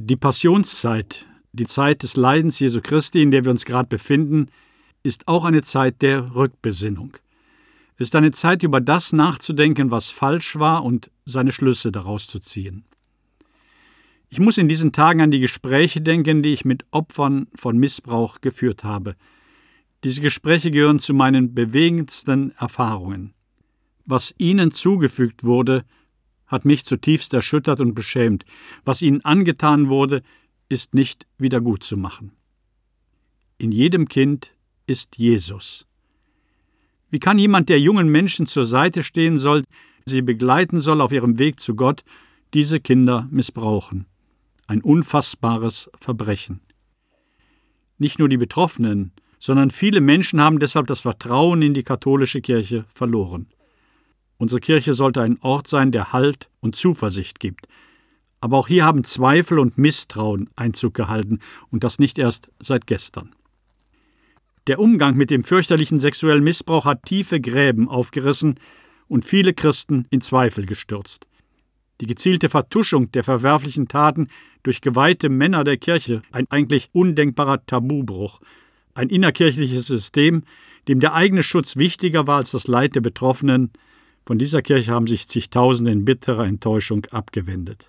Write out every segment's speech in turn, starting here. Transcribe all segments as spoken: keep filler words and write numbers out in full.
Die Passionszeit, die Zeit des Leidens Jesu Christi, in der wir uns gerade befinden, ist auch eine Zeit der Rückbesinnung. Es ist eine Zeit, über das nachzudenken, was falsch war und seine Schlüsse daraus zu ziehen. Ich muss in diesen Tagen an die Gespräche denken, die ich mit Opfern von Missbrauch geführt habe. Diese Gespräche gehören zu meinen bewegendsten Erfahrungen. Was ihnen zugefügt wurde, hat mich zutiefst erschüttert und beschämt. Was ihnen angetan wurde, ist nicht wiedergutzumachen. In jedem Kind ist Jesus. Wie kann jemand, der jungen Menschen zur Seite stehen soll, sie begleiten soll auf ihrem Weg zu Gott, diese Kinder missbrauchen? Ein unfassbares Verbrechen. Nicht nur die Betroffenen, sondern viele Menschen haben deshalb das Vertrauen in die katholische Kirche verloren. Unsere Kirche sollte ein Ort sein, der Halt und Zuversicht gibt. Aber auch hier haben Zweifel und Misstrauen Einzug gehalten, und das nicht erst seit gestern. Der Umgang mit dem fürchterlichen sexuellen Missbrauch hat tiefe Gräben aufgerissen und viele Christen in Zweifel gestürzt. Die gezielte Vertuschung der verwerflichen Taten durch geweihte Männer der Kirche, ein eigentlich undenkbarer Tabubruch, ein innerkirchliches System, dem der eigene Schutz wichtiger war als das Leid der Betroffenen. Von dieser Kirche haben sich zigtausende in bitterer Enttäuschung abgewendet.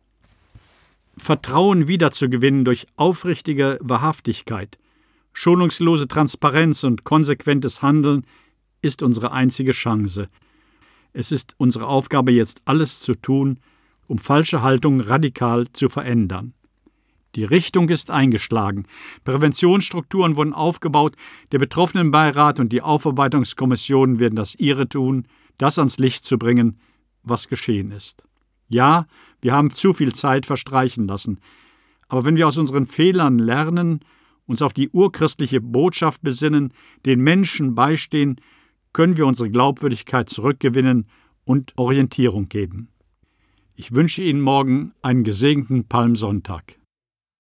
Vertrauen wiederzugewinnen durch aufrichtige Wahrhaftigkeit, schonungslose Transparenz und konsequentes Handeln ist unsere einzige Chance. Es ist unsere Aufgabe, jetzt alles zu tun, um falsche Haltungen radikal zu verändern. Die Richtung ist eingeschlagen. Präventionsstrukturen wurden aufgebaut. Der Betroffenenbeirat und die Aufarbeitungskommissionen werden das ihre tun, das ans Licht zu bringen, was geschehen ist. Ja, wir haben zu viel Zeit verstreichen lassen. Aber wenn wir aus unseren Fehlern lernen, uns auf die urchristliche Botschaft besinnen, den Menschen beistehen, können wir unsere Glaubwürdigkeit zurückgewinnen und Orientierung geben. Ich wünsche Ihnen morgen einen gesegneten Palmsonntag.